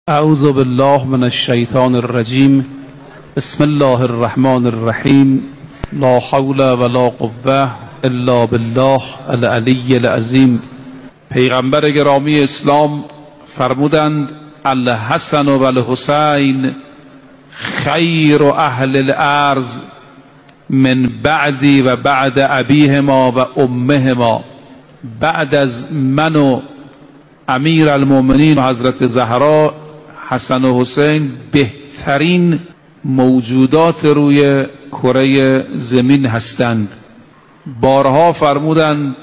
اعوذ بالله من الشیطان الرجیم. بسم الله الرحمن الرحیم. لا حول ولا قوة الا بالله العلی العظیم. پیغمبر گرامی اسلام فرمودند الحسن و الحسین خیر اهل الارض من بعدی و بعد ابیهما و امهما. بعد از من و امیر المؤمنین و حضرت زهرا حسن و حسین بهترین موجودات روی کره زمین هستند. بارها فرمودند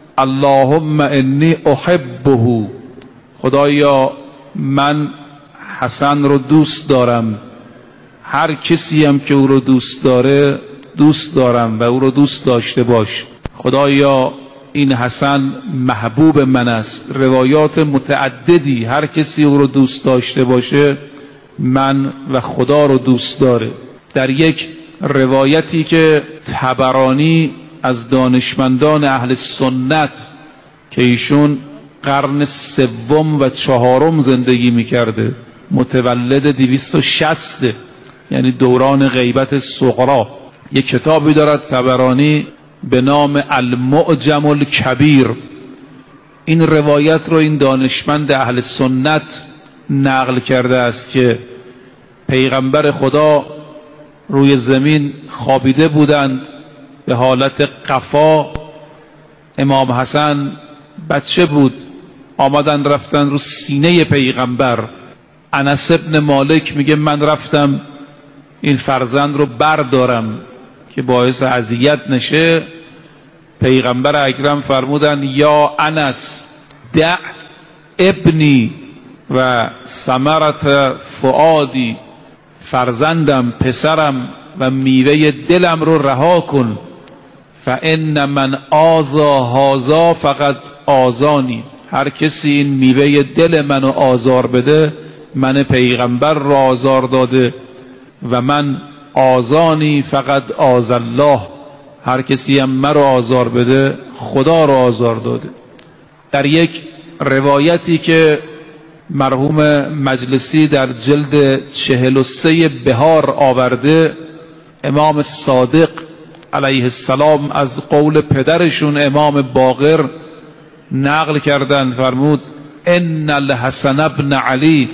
اللهم انی احبه، خدایا من حسن رو دوست دارم، هر کسی هم که او رو دوست داره دوست دارم و او رو دوست داشته باش. خدایا این حسن محبوب من است. روایات متعددی، هر کسی او رو دوست داشته باشه من و خدا رو دوست داره. در یک روایتی که طبرانی از دانشمندان اهل سنت که ایشون قرن سوم و چهارم زندگی میکرده، متولد 260، یعنی دوران غیبت صغرا، یک کتابی دارد طبرانی به نام المعجم الکبیر. این روایت رو این دانشمند اهل سنت نقل کرده است که پیغمبر خدا روی زمین خوابیده بودند، به حالت قفا. امام حسن بچه بود، آمدن رفتن رو سینه پیغمبر. انس ابن مالک میگه من رفتم این فرزند رو بردارم که باعث اذیت نشه. پیغمبر اکرم فرمودن یا انس دع ابنی و ثمرت فؤادی، فرزندم، پسرم و میوه دلم رو رها کن. فان من آذا هذا فقد آذانی، هر کسی این میوه دل منو آزار بده من پیغمبر را آزار داده، و من آذانی فقد آذ الله، هر کسی هم مرا آزار بده خدا را آزار داده. در یک روایتی که مرحوم مجلسی در جلد 43 بهار آورده، امام صادق علیه السلام از قول پدرشون امام باقر نقل کردند، فرمود ان الحسن ابن علی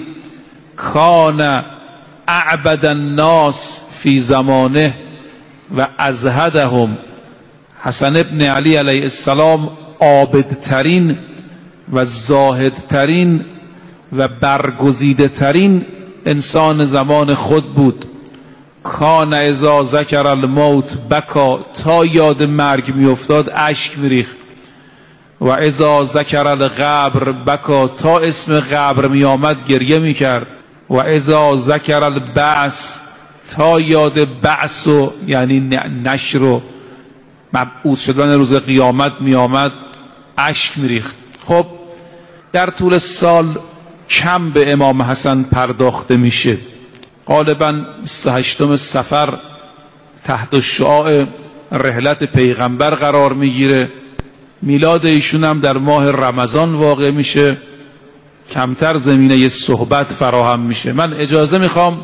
کان اعبد الناس فی زمانه و ازهدهم. حسن ابن علی علیه السلام عابدترین و زاهدترین و برگزیده ترین انسان زمان خود بود. کان اذا ذکر الموت بکا، تا یاد مرگ می افتاد اشک می ریخت. و اذا ذکر القبر بکا، تا اسم قبر می آمد گریه می کرد. و اذا ذکر البعث، تا یاد بعث و یعنی نشر و مبعوث شدن روز قیامت می آمد اشک می ریخت. خب در طول سال کم به امام حسن پرداخته میشه. غالبا 28 صفر تحت شعاع رحلت پیغمبر قرار میگیره. میلاد ایشون هم در ماه رمضان واقع میشه، کمتر زمینه صحبت فراهم میشه. من اجازه میخوام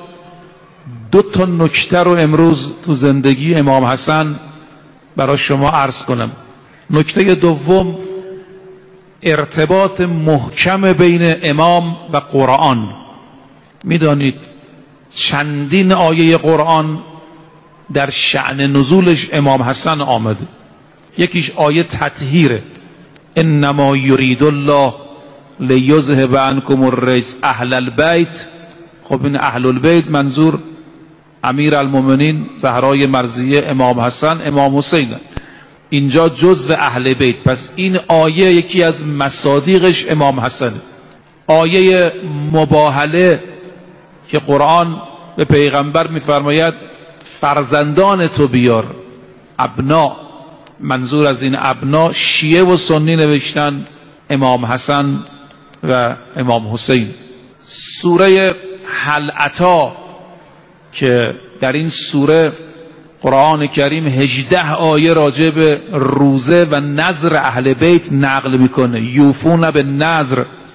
2 نکته رو امروز تو زندگی امام حسن برای شما عرض کنم. نکته دوم، ارتباط محکم بین امام و قرآن. میدانید چندین آیه قرآن در شأن نزولش امام حسن آمده. یکیش آیه تطهیره، انما یرید الله لیذهب عنکم الرجس اهل البیت. خب این اهل البیت منظور امیر المؤمنین زهرای مرضیه، امام حسن، امام حسین، اینجا جزء اهل بیت. پس این آیه یکی از مصادیقش امام حسن. آیه مباهله که قرآن به پیغمبر میفرماید فرزندان تو بیار، ابنا، منظور از این ابنا شیعه و سنی نوشتن امام حسن و امام حسین. سوره هل اتی که در این سوره قرآن کریم 18 آیه راجع به روزه و نذر اهل بیت نقل میکنه. یوفون به نذر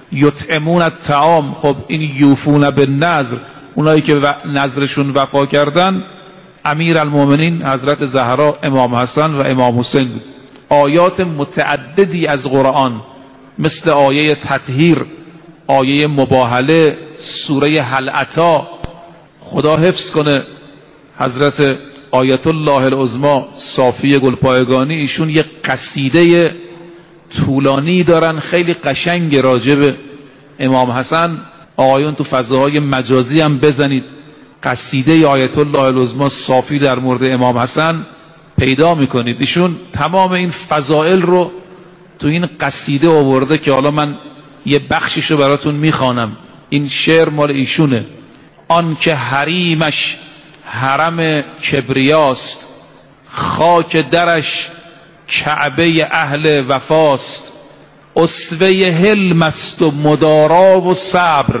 یطعمون الطعام، خب این یوفون بالنذر، اونایی که نذرشون وفا کردن امیرالمومنین حضرت زهرا، امام حسن و امام حسین بود. آیات متعددی از قرآن مثل آیه تطهیر، آیه مباهله، سوره هل اتی، خدا حفظ کنه حضرت آیت الله العظمی صافی گلپایگانی، ایشون یک قصیده طولانی دارن خیلی قشنگ راجب امام حسن. آقایون تو فضاهای مجازی هم بزنید قصیده آیت الله العظمی صافی در مورد امام حسن پیدا میکنید. ایشون تمام این فضائل رو تو این قصیده آورده که حالا من یه بخشیشو براتون میخوانم. این شعر مال ایشونه: آن که حریمش حرم کبریاست، خاک درش کعبه اهل وفاست، اسوه حلم است و مدارا و صبر،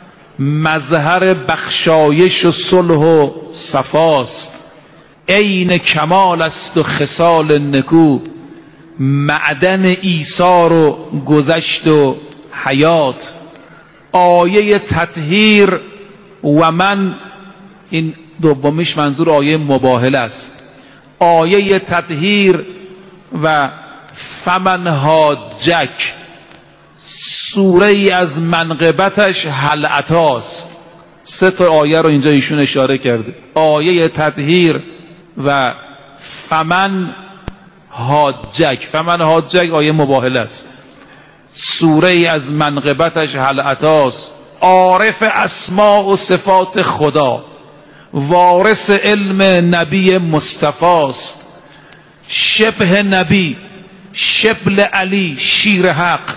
مظهر بخشایش و صلح و صفاست، عین کمال است و خصال نکو، معدن ایثار و گذشت و حیات. آیه تطهیر و من، این دومیش منظور آیه مباهله است. آیه تطهیر و فمن حاجک، سوره ای از منقبتش هل اتاست. 3 تا آیه رو اینجا ایشون اشاره کرده: آیه تطهیر و فمن حاجک. فمن حاجک آیه مباهله است. سوره ای از منقبتش هل اتاست. عارف اسماء و صفات خدا، وارث علم نبی مصطفاست، شبه نبی، شبل علی، شیر حق،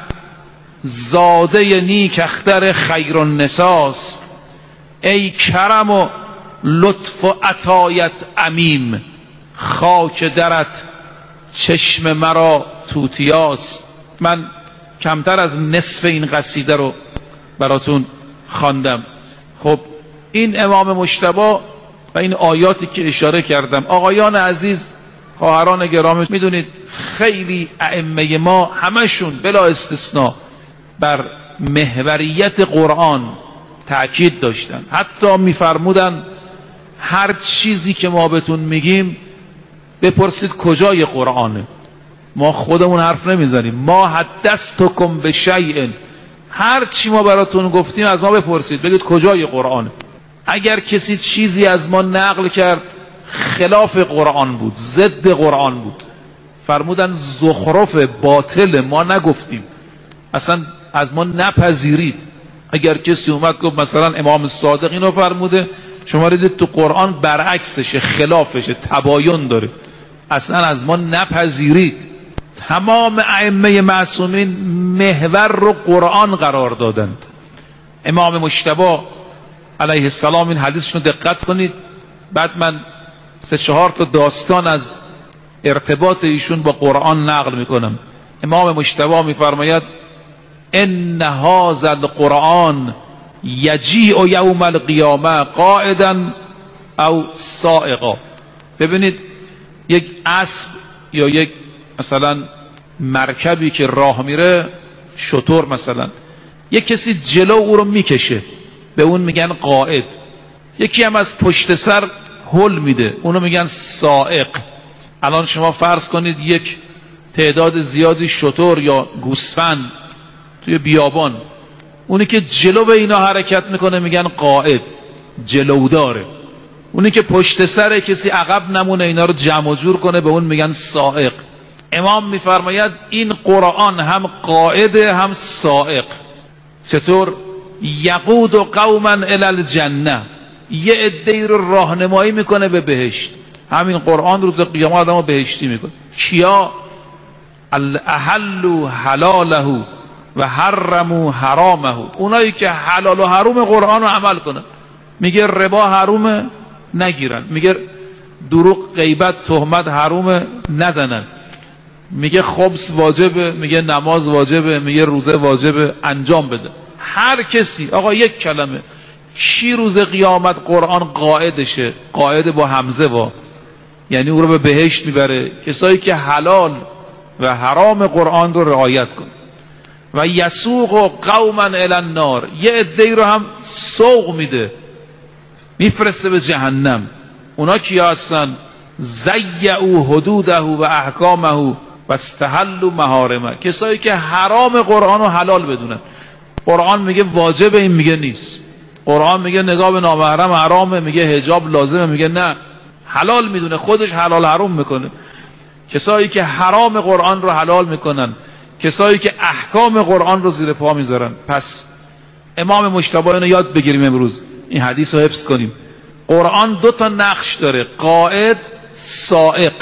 زاده نیک اختر خیر النساست. ای کرم و لطف و عطایت عمیم، خاک درت چشم مرا توتیاست. من کمتر از نصف این قصیده رو براتون خواندم. خب این امام مجتبی و این آیاتی که اشاره کردم. آقایان عزیز، خواهران گرامی، میدونید خیلی ائمه ما همشون بلا استثناء بر محوریت قرآن تأکید داشتن. حتی میفرمودن هر چیزی که ما بهتون میگیم بپرسید کجای قرآنه، ما خودمون حرف نمیزنیم. ما حدثتکم بشیء، هر چی ما براتون گفتیم از ما بپرسید، بگید کجای قرآنه. اگر کسی چیزی از ما نقل کرد خلاف قرآن بود، ضد قرآن بود، فرمودن زخرف، باطل، ما نگفتیم، اصلا از ما نپذیرید. اگر کسی اومد گفت مثلا امام صادق اینو فرموده، شما دیدید تو قرآن برعکسشه، خلافشه، تباین داره، اصلا از ما نپذیرید. تمام ائمه معصومین محور رو قرآن قرار دادند. امام مجتبی علیه السلام، این حدیثشون دقت کنید، بعد من 3-4 تا داستان از ارتباط ایشون با قرآن نقل میکنم. امام مجتبی میفرماید: ان هذا القرآن یجیء یوم القیامه قاعدا او سائقا. ببینید یک اسب یا یک مثلا مرکبی که راه میره، شتر مثلا، یک کسی جلو او رو میکشه، به اون میگن قائد. یکی هم از پشت سر هل میده، اونو میگن سائق. الان شما فرض کنید یک تعداد زیادی شتر یا گوسفند توی بیابان، اونی که جلو به اینا حرکت میکنه میگن قائد، جلوداره. اونی که پشت سر کسی عقب نمونه اینا رو جمع و جور کنه، به اون میگن سائق. امام میفرماید این قرآن هم قائده هم سائق. چطور؟ یقود قوما الی الجنه، یه عده‌ای رو راهنمایی میکنه به بهشت. همین قرآن روز قیامت آدمو بهشتی میکنه. کیا؟ الاحلوا حلاله و حرموا حرامه، اونایی که حلال و حرام قرآن رو عمل کنن. میگه ربا حرومه، نگیرن. میگه دروغ، غیبت، تهمت حرومه، نزنن. میگه خبز واجبه، میگه نماز واجبه، میگه روزه واجبه، انجام بده. هر کسی، آقا یک کلمه، کی روز قیامت قرآن قائدشه؟ قائد با همزه با، یعنی او رو به بهشت میبره. کسایی که حلال و حرام قرآن رو رعایت کن. و یسوق قوما الی النار، یه عده‌ای رو هم سوق میده، میفرسته به جهنم. اونا کیا هستن؟ ضیعوا حدوده و احکامه و استحلوا محارمه، کسایی که حرام قرآن رو حلال بدونن. قرآن میگه واجب، این میگه نیست. قرآن میگه نگاه به نامحرم حرامه، میگه حجاب لازمه، میگه نه، حلال میدونه، خودش حلال حرام میکنه. کسایی که حرام قرآن رو حلال میکنن، کسایی که احکام قرآن رو زیر پا میذارن. پس امام مجتبی اینو یاد بگیریم، امروز این حدیث رو حفظ کنیم. قرآن 2 تا نقش داره، قائد، سائق.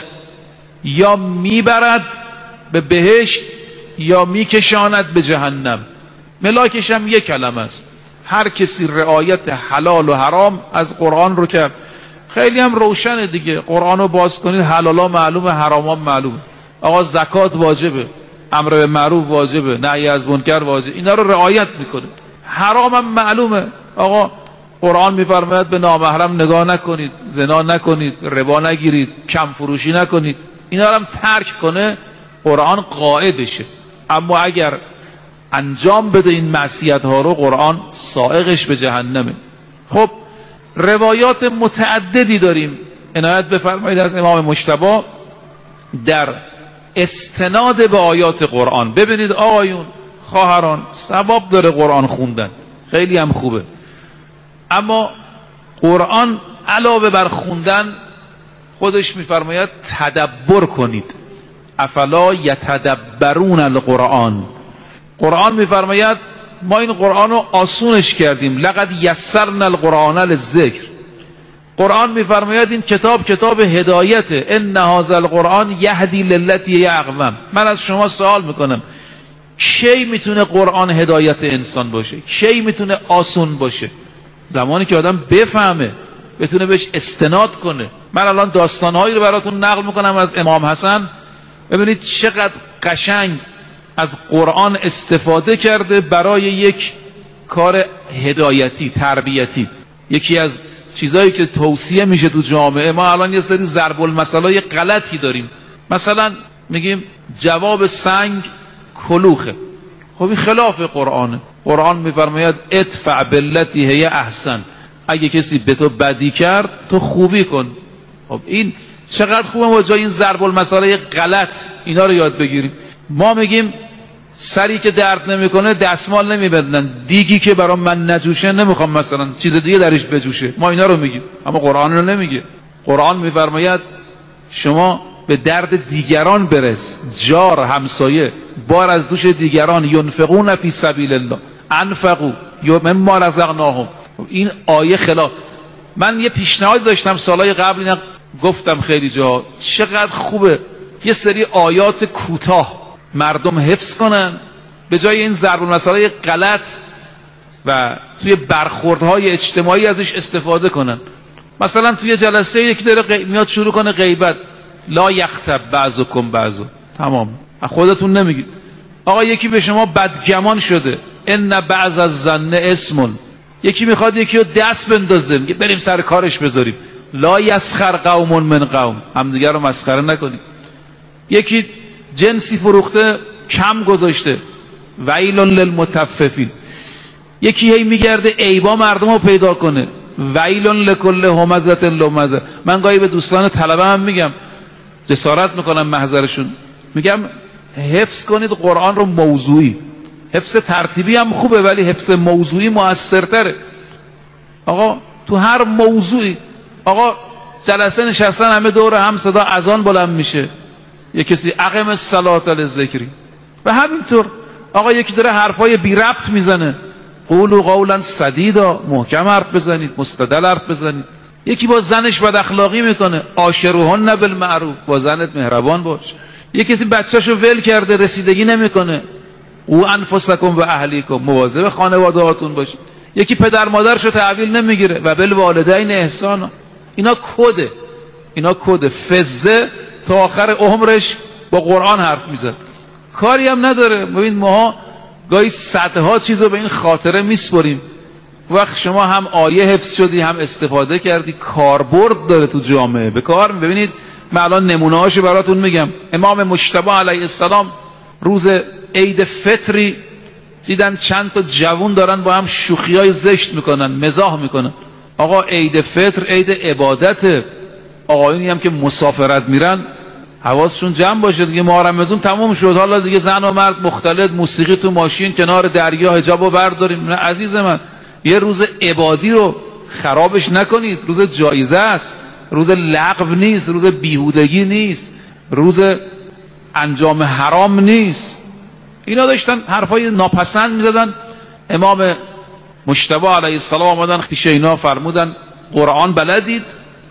یا میبرد به بهشت یا میکشاند به جهنم. ملاکش هم یک کلمه است. هر کسی رعایت حلال و حرام از قرآن رو کرد، خیلی هم روشنه دیگه. قرآن رو باز کنید، حلالا معلومه، حراما معلومه. آقا زکات واجبه، امر به معروف واجبه، نهی از منکر واجبه، اینا رو رعایت میکنه. حرام هم معلومه، آقا قرآن میفرماید به نامحرم نگاه نکنید، زنا نکنید، ربا نگیرید، کم فروشی نکنید. اینا رو هم ترک کنه، قرآن قائدشه. اما اگر انجام بده این معصیت ها رو، قرآن سائقش به جهنمه. خب روایات متعددی داریم، عنایت بفرمایید، از امام مجتبی در استناد به آیات قرآن. ببینید آقایون، خواهران، ثواب داره قرآن خوندن، خیلی هم خوبه. اما قرآن علاوه بر خوندن خودش میفرماید تدبر کنید. افلا یتدبرون القرآن. قرآن میفرماید ما این قرآن رو آسونش کردیم، لقد یسرنا القرآن للذکر. قرآن میفرماید این کتاب هدایته، ان هذا القرآن یهدی للتی هی اقوم. من از شما سوال میکنم، کی میتونه قرآن هدایت انسان باشه؟ کی میتونه آسون باشه؟ زمانی که آدم بفهمه، بتونه بهش استناد کنه. من الان داستانهایی رو براتون نقل میکنم از امام حسن، ببینید چقدر قشنگ از قرآن استفاده کرده برای یک کار هدایتی، تربیتی. یکی از چیزایی که توصیه میشه تو جامعه، ما الان یه سری ضرب المثلای غلطی داریم. مثلا میگیم جواب سنگ کلوخه. خب این خلاف قرآنه. قرآن میفرماید ادفع بالتی هی احسن. اگه کسی به تو بدی کرد، تو خوبی کن. خب این چقدر خوبه ما جای این ضرب المثلای غلط اینا رو یاد بگیریم. ما میگیم سری که درد نمیکنه دستمال نمیبندن، دیگی که برام من نجوشه نمیخوام مثلا چیز دیگه درش بجوشه. ما اینا رو میگیم، اما قرآن رو نمیگه. قرآن میفرماید شما به درد دیگران برس، جار، همسایه، بار از دوش دیگران. ینفقون فی سبیل الله، انفقوا مما رزقناهم. این آیه خلاف. من یه پیشنهاد داشتم سالهای قبل، اینا گفتم خیلی جا، چقدر خوبه یه سری آیات کوتاه مردم حفظ کنن، به جای این ضرب المثل غلط و توی برخوردهای اجتماعی ازش استفاده کنن. مثلا توی جلسه یکی داره میاد شروع کنه غیبت، لا یغتب بعضکم بعضا، تمام، خودتون نمیگید. آقا یکی به شما بدگمان شده، ان بعض الظن اسم. یکی میخواد یکی رو دست بندازه، میگه بریم سر کارش بذاریم. لا یسخر قوم من قوم، همدیگر رو مسخره نکنید. یکی جنسی فروخته کم گذاشته، ویل للمطففین. یکی هی میگرده عیبا مردم رو پیدا کنه، ویل لکل همزه لمزه. من گاهی به دوستان طلبه هم میگم، جسارت میکنم محضرشون، میگم حفظ کنید قرآن رو موضوعی. حفظ ترتیبی هم خوبه ولی حفظ موضوعی مؤثرتره. آقا تو هر موضوعی، آقا جلسه نشستن همه دور هم، صدا اذان بلند میشه، یک کسی اقم الصلاة للذکری، و همینطور آقا یکی داره حرفای بی ربط میزنه، قولوا قولا سدیدا، محکم حرف بزنید، مستدل حرف بزنید. یکی با زنش بد اخلاقی میکنه، عاشروهن بالمعروف، با زنت مهربان باش. یکی کسی بچه‌شو ول کرده، رسیدگی نمیکنه، او انفسکم و اهلیکم، مواظب خانواده هاتون باشید. یکی پدر مادرشو تحویل نمیگیره، و بالوالدین احسانا. اینا کده، اینا کده. فزه تا آخر عمرش با قرآن حرف میزد، کاری هم نداره. ببین ماها گاهی صدها چیزو به این خاطره میسپریم، وقت شما هم آیه حفظ شدی هم استفاده کردی، کاربرد داره تو جامعه، به کار. ببینید من الان نمونه‌هاشو براتون میگم. امام مجتبی علیه السلام روز عید فطری دیدن چند تا جوون دارن با هم شوخیای زشت میکنن، مزاح میکنن. آقا عید فطر عید عبادته، آقایونی هم که مسافرت میرن حواسشون جمع باشه دیگه. ماه رمضان تموم شد، حالا دیگه زن و مرد مختلط، موسیقی تو ماشین، کنار دریا، حجابو برداریم. نه عزیز من، یه روز عبادی رو خرابش نکنید. روز جایزه است، روز لغو نیست، روز بیهودگی نیست، روز انجام حرام نیست. اینا داشتن حرفای ناپسند میزدن. امام مجتبی علیه السلام آمدن پیش اینا فرمودن قرآن بلدید؟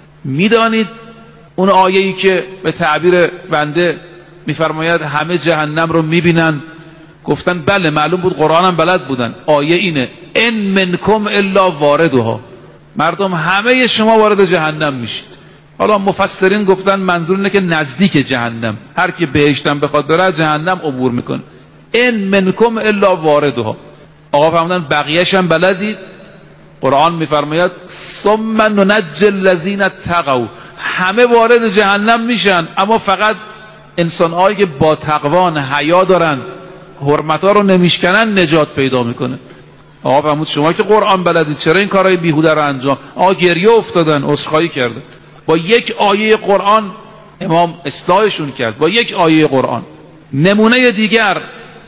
میدانید اون آیه‌ای که به تعبیر بنده میفرماید همه جهنم رو میبینن؟ گفتن بله، معلوم بود قرآن هم بلد بودن. آیه اینه ان منکم الا واردها، مردم همه شما وارد جهنم میشید. حالا مفسرین گفتن منظور اینه که نزدیک جهنم، هر کی بهشتم بخواد بره جهنم عبور میکنه. ان منکم الا واردها. آقا فرمودن بقیه‌ش هم بلدید؟ قرآن میفرماید ثم ننجی الذین اتقوا، همه وارد جهنم میشن اما فقط انسان‌هایی که با تقوا حیا دارن، حرمت‌ها رو نمیشکنن نجات پیدا میکنه. آقا فرمود شما که قرآن بلدید چرا این کارهای بیهوده رو انجام؟ آقا گریه افتادن، عذرخواهی کردن. با یک آیه قرآن امام اصلاحشون کرد، با یک آیه قرآن. نمونه دیگر،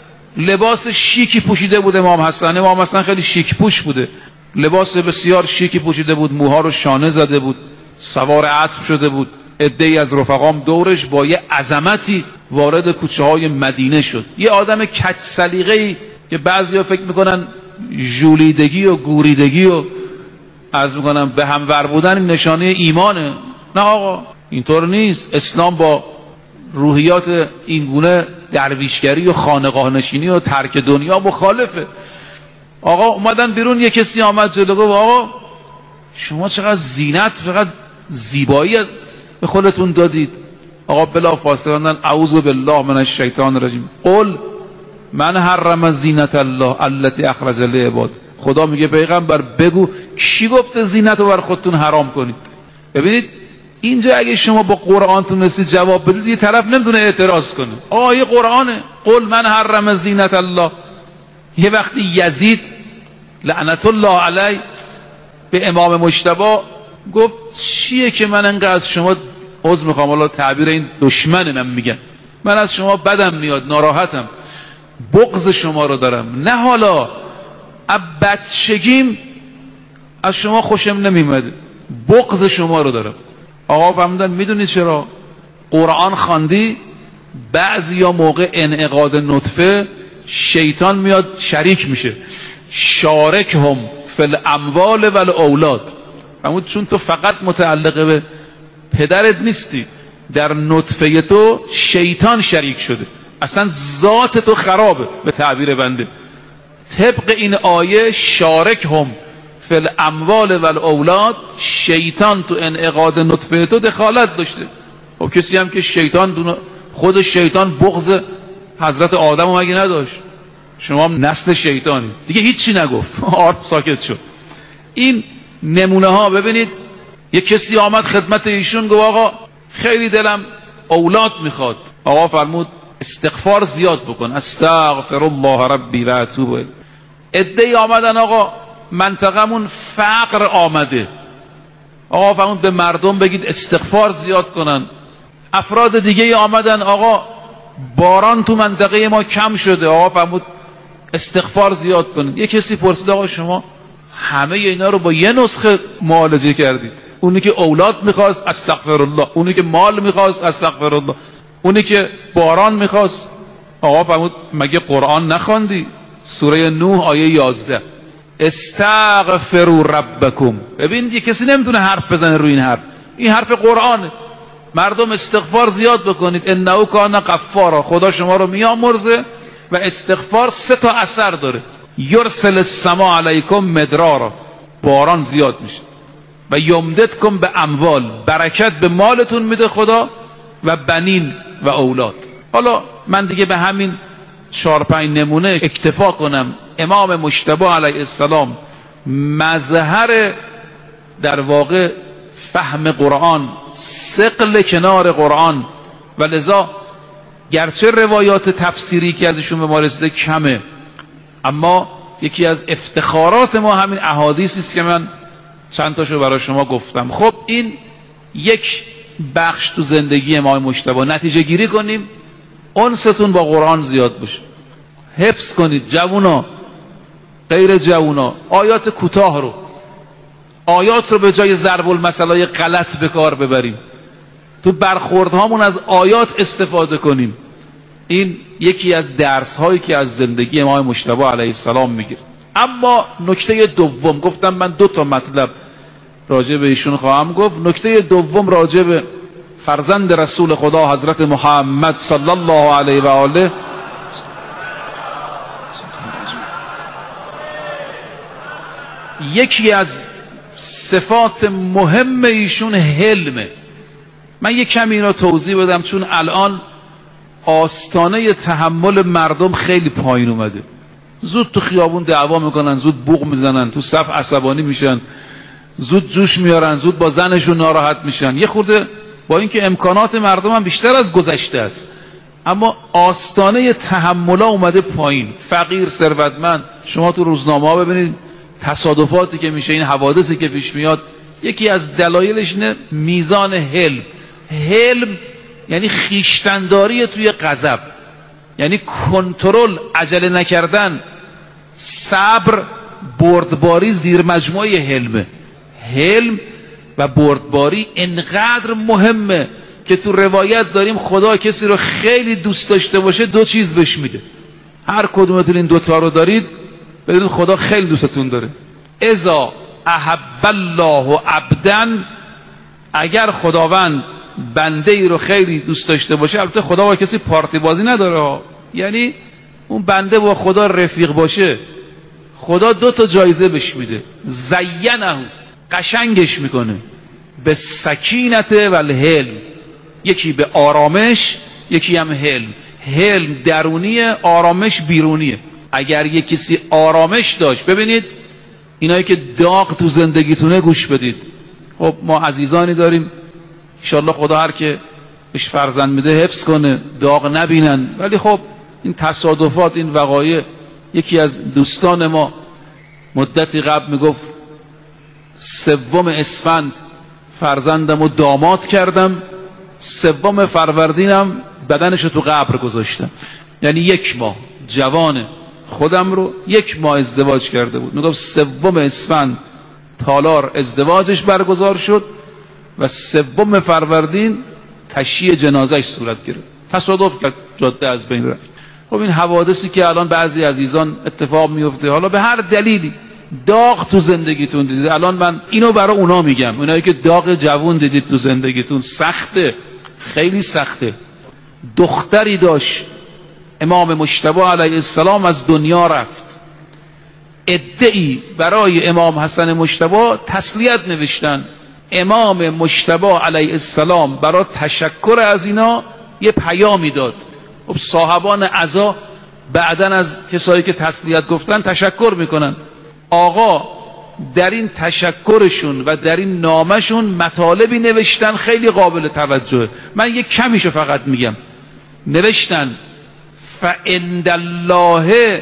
لباس شیکی پوشیده بود امام حسن. امام حسن خیلی شیک پوش بوده، لباس بسیار شیکی پوشیده بود، موها رو شانه زده بود، سوار اسب شده بود. عده‌ای از رفقام دورش با یه عظمتی وارد کوچه های مدینه شد. یه آدم کج سلیقه‌ای که بعضیا فکر میکنن ژولیدگی و گوریدگی و از میکنن به هم ور بودن نشانه ایمانه. نه آقا، اینطور نیست. اسلام با روحیات اینگونه درویشگری و خانقاه نشینی و ترک دنیا مخالفه. آقا اومدن بیرون، یه کسی آمد جلو گفت آقا شما چقدر زینت، فقط زیبایی به خودتون دادید. آقا بلا فاصله گفتن اعوذ بالله من الشیطان الرجیم قل من حرم زینت الله التي اخرج لعباد. خدا میگه پیغمبر بگو کی گفته زینت رو بر خودتون حرام کنید؟ ببینید اینجا اگه شما با قرآن تونستی جواب بدید، یه طرف نمیتونه اعتراض کنه. آیه قرآنه، قل من حرم زینت الله. یه وقتی یزید لعنت الله علیه به امام مجتبی گفت چیه که من انقدر از شما، عذر میخوام حالا تعبیر این دشمنم میگن، من از شما بدم میاد، ناراحتم، بغض شما رو دارم، نه حالا از بچگیم از شما خوشم نمیمده، بغض شما رو دارم. آقا فرمودن میدونی چرا؟ قرآن خواندی؟ بعضیا موقع انعقاد نطفه شیطان میاد شریک میشه، شارکهم فی الاموال و الاولاد. فرمود چون تو فقط متعلق به پدرت نیستی، در نطفه تو شیطان شریک شده، اصلا ذات تو خرابه به تعبیر بنده. طبق این آیه شارکهم فی الاموال و الاولاد، شیطان تو انعقاد نطفه تو دخالت داشته. و کسی هم که شیطان خود شیطان بغض حضرت آدم مگه نداشت؟ شما هم نسل شیطانی دیگه. هیچی نگفت، آرد ساکت شد. این نمونه ها ببینید. یک کسی آمد خدمت ایشون گفت آقا خیلی دلم اولاد میخواد. آقا فرمود استغفار زیاد بکن، استغفر الله ربی و اتوب الیه. عده‌ای آمدن آقا منطقمون فقر آمده، آقا فرمود به مردم بگید استغفار زیاد کنن. افراد دیگه آمدن آقا باران تو منطقه ما کم شده، آقا فرمود استغفار زیاد کنید. یه کسی پرسید آقا شما همه اینا رو با یه نسخه معالجه کردید؟ اونی که اولاد میخواست استغفر الله، اونی که مال میخواست استغفر الله، اونی که باران میخواست. آقا فرمود مگه قرآن نخواندی؟ سوره نوح آیه 11 استغفروا ربکم. ببین یه کسی نمیتونه حرف بزنه روی این حرف، این حرف قرآنه. مردم استغفار زیاد بکنید، انه کان غفارا، خدا شما رو میامرزه. و استغفار 3 تا اثر داره. یرسل السما علیکم مدرارا، باران زیاد میشه. و یمددکم به اموال، برکت به مالتون میده خدا. و بنین و اولاد. حالا من دیگه به همین 4-5 نمونه اکتفا کنم. امام مجتبی علیه السلام مظهر در واقع فهم قرآن، ثقل کنار قرآن، و لذا گرچه روایات تفسیری که ازشون به ما رسیده کمه، اما یکی از افتخارات ما همین احادیثی است که من چند تاشو برای شما گفتم. خب این یک بخش تو زندگی امام مجتبی. نتیجه گیری کنیم، انستون با قرآن زیاد باشه، حفظ کنید جوونا غیر جوونا، آیات کوتاه رو، آیات رو به جای ضرب المثلای غلط به کار ببریم، تو برخوردهامون از آیات استفاده کنیم. این یکی از درس هایی که از زندگی امام مجتبی علیه السلام میگیره. اما نکته دوم، گفتم من 2 تا مطلب راجع به ایشون خواهم گفت. نکته دوم راجع به فرزند رسول خدا حضرت محمد صلی الله علیه و آله. یکی از صفات مهم ایشون حلمه. من یک کمی اینا توضیح بدم، چون الان آستانه تحمل مردم خیلی پایین اومده. زود تو خیابون دعوا میکنن، زود بوق میزنن، تو صف عصبانی میشن، زود جوش میارن، زود با زنشون ناراحت میشن. یه خورده با اینکه امکانات مردم هم بیشتر از گذشته است، اما آستانه تحمل اومده پایین. فقیر، ثروتمند، شما تو روزنامه ها ببینید تصادفاتی که میشه، این حوادثی که پیش میاد، یکی از دلایلش اینه میزان حلم. حلم یعنی خویشتنداری توی غضب، یعنی کنترل، عجله نکردن. صبر، بردباری زیر مجموعه حلمه. حلم و بردباری انقدر مهمه که تو روایت داریم خدا کسی رو خیلی دوست داشته باشه 2 چیز بهش میده. هر کدومتون این 2 تا رو دارید بدونید خدا خیلی دوستتون داره. اذا احب الله عبدا، اگر خداوند بنده ای رو خیلی دوست داشته باشه، البته خدا با کسی پارتی بازی نداره، یعنی اون بنده با خدا رفیق باشه، خدا 2 تا جایزه بهش میده. زینه، قشنگش میکنه، به سکینت و الحلم، یکی به آرامش، یکی هم حلم. حلم درونیه، آرامش بیرونیه. اگر یک کسی آرامش داشت، ببینید اینایی که داغ تو زندگیتونه گوش بدید. خب ما عزیزانی داریم انشالله خدا هر که بهش فرزند میده حفظ کنه، داغ نبینن، ولی خب این تصادفات، این وقایع. یکی از دوستان ما مدتی قبل میگفت 3 اسفند فرزندم رو داماد کردم، 3 فروردینم بدنش رو تو قبر گذاشتم. یعنی 1 ماه جوان خودم رو 1 ماه ازدواج کرده بود. میگفت 3 اسفند تالار ازدواجش برگزار شد و 3 فروردین تشییع جنازهش صورت گرفت. تصادف کرد، جاده از بین رفت. خب این حوادثی که الان بعضی عزیزان اتفاق میفته، حالا به هر دلیلی داغ تو زندگیتون دیدید. الان من اینو برای اونا میگم، اونایی که داغ جوون دیدید تو زندگیتون، سخته، خیلی سخته. دختری داشت امام مجتبی علیه السلام از دنیا رفت، عده‌ای برای امام حسن مجتبی تسلیت نوشتن. امام مجتبی علیه السلام برای تشکر از اینا یه پیامی داد. خب صاحبان عزا بعدن از کسایی که تسلیت گفتن تشکر میکنن. آقا در این تشکرشون و در این نامشون مطالبی نوشتن خیلی قابل توجهه. من یک کمیشو فقط میگم. نوشتن فعند الله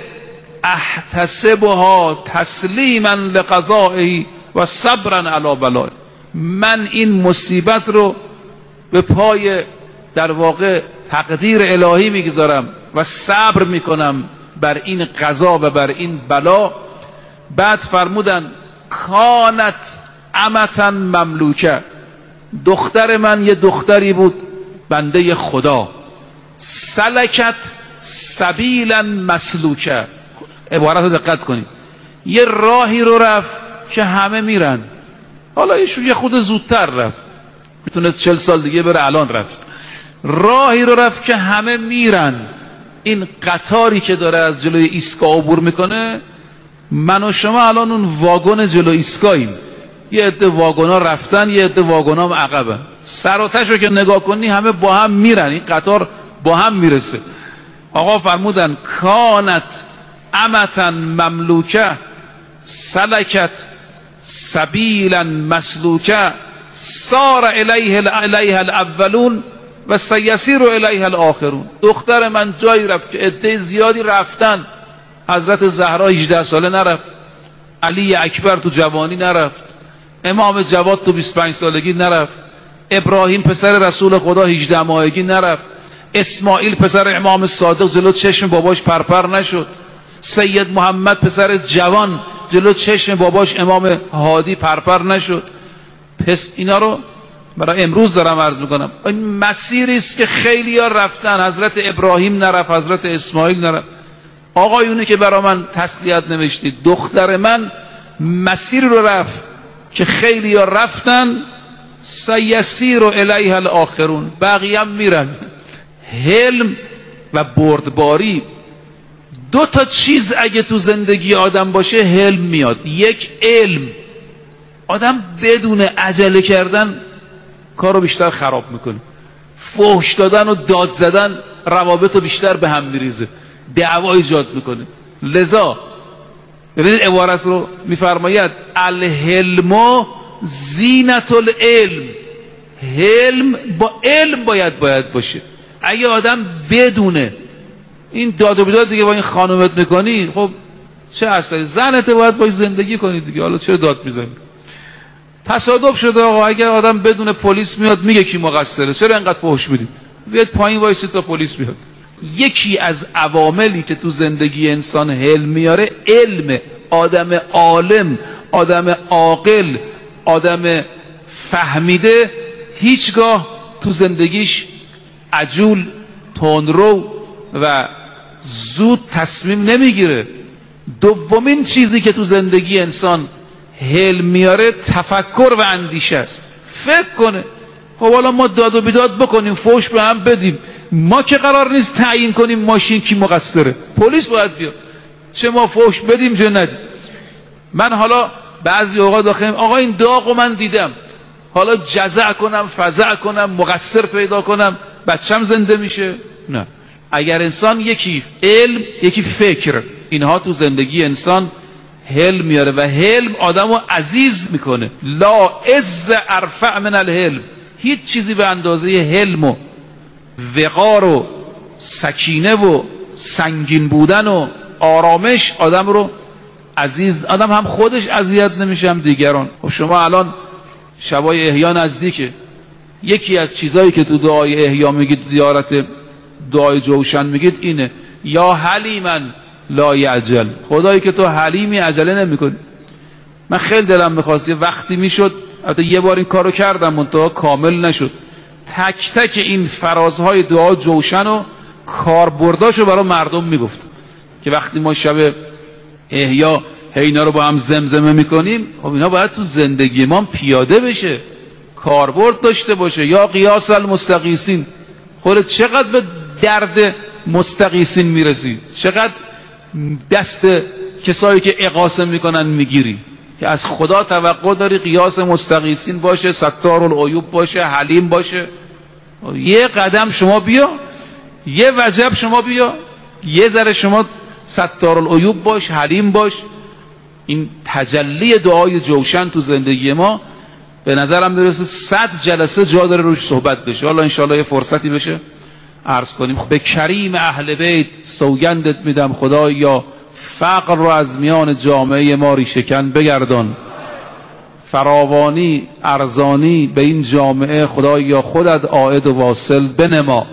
احتسبها تسلیما لقضائه و صبرا علی بلائه. من این مصیبت رو به پای در واقع تقدیر الهی میگذارم و صبر میکنم بر این قضا و بر این بلا. بعد فرمودن کانت امتا مملوکه، دختر من یه دختری بود بنده خدا، سلکت سبیلا مسلوکه. عبارت رو دقت کنید، یه راهی رو رفت که همه میرن. حالا ایشون یه خود زودتر رفت، میتونست 40 سال دیگه بره، الان رفت. راهی رو رفت که همه میرن. این قطاری که داره از جلوی ایستگاه عبور میکنه، من و شما الان اون واگن جلو ایستگاهیم. یه عده واگنا رفتن، یه عده واگنا هم عقبن. سر و تهش رو که نگاه کنی همه با هم میرن، این قطار با هم میرسه. آقا فرمودن کانت امتا مملوکه سلکت سبیلا مسلوکه سار الیه الاولون و سیسیر الیه الاخرون. دختر من جایی رفت که عده زیادی رفتن، حضرت زهرا 18 ساله نرفت، علی اکبر تو جوانی نرفت، امام جواد تو 25 سالگی نرفت، ابراهیم پسر رسول خدا 18 ماهگی نرفت، اسماعیل پسر امام صادق جلو چشم باباش پرپر نشد، سید محمد پسر جوان جلو چشم باباش امام هادی پرپر نشد. پس اینا رو برای امروز دارم عرض میکنم. این مسیری است که خیلی ها رفتن، حضرت ابراهیم نرفت، حضرت اسماعیل نرفت. آقایونی که برای من تسلیت نوشتید، دختر من مسیر رو رفت که خیلی ها رفتن، سیسیر الیها الاخرون، بقیه هم میرن. حلم و بردباری، دو تا چیز اگه تو زندگی آدم باشه حلم میاد. یک، علم. آدم بدون عجله کردن کارو بیشتر خراب میکنه، فحش دادن و داد زدن روابط رو بیشتر به هم میریزه، دعوا ایجاد میکنه. لذا ببینید عبارت رو میفرماید الحلم زینت العلم، حلم با علم باید باشه. اگه آدم بدونه این داد و بیداد دیگه با این خانومت میکنی، خب چه اصلا زنت باید باید زندگی کنی دیگه، حالا چرا داد میزنی؟ تصادف شده آقا، اگر آدم بدون پلیس میاد میگه کی مقصره، چرا اینقدر فحش میدی؟ بیاد پایین وایسید تا پلیس بیاد. یکی از عواملی که تو زندگی انسان حلم میاره علم. آدم عالم، آدم عاقل، آدم فهمیده هیچگاه تو زندگیش عجول، تندرو و زود تصمیم نمیگیره. دومین چیزی که تو زندگی انسان حلم میاره تفکر و اندیشه است. فکر کنه خب حالا ما داد و بیداد بکنیم، فحش به هم بدیم، ما که قرار نیست تعیین کنیم ماشین کی مقصره، پلیس باید بیاد، چه ما فحش بدیم چه ندیم. من حالا بعضی اوقات داخلم آقا این داغو من دیدم، حالا جزع کنم، فزع کنم، مقصر پیدا کنم، بچم زنده میشه؟ نه. اگر انسان یکی علم، یکی فکر، اینها تو زندگی انسان حلم میاره و حلم آدمو عزیز میکنه. لا عز ارفع من الحلم، هیچ چیزی به اندازه حلم و وقار و سکینه و سنگین بودن و آرامش آدم رو عزیز، آدم هم خودش اذیت نمیشه هم دیگران. خب شما الان شبای احیا نزدیکه، یکی از چیزایی که تو دعای احیا میگید، زیارت دعای جوشن میگید اینه یا حلیما لا یعجل، خدایی که تو حلیمی عجله نمیکنی. من خیلی دلم میخواست، یه وقتی میشد، البته یه بار این کارو کردم منتها کامل نشد، تک تک این فرازهای دعا جوشن و کاربرداشو برای مردم میگفت که وقتی ما شب احیا اینا رو با هم زمزمه میکنیم، خب اینا باید تو زندگی ما پیاده بشه، کاربرد داشته باشه. یا قیاس المستغیثین، خودت چقدر به درد مستغیثین میرسی، چقدر دست کسایی که اغاثه میکنن میگیری، که از خدا توقع داری قیاس مستغیثین باشه، ستار العیوب باشه، حلیم باشه. یه قدم شما بیا، یه وجب شما بیا، یه ذره شما ستار العیوب باش، حلیم باش. این تجلی دعای جوشن تو زندگی ما به نظرم میرسه 100 جلسه جا داره روش صحبت بشه. حالا انشاءالله یه فرصتی بشه عرض کنیم. به کریم اهل بیت سوگندت میدم خدایا، فقر رو از میان جامعه ما ریشه‌کن بگردان، فراوانی ارزانی به این جامعه خدایا خودت عائد و واصل بنما.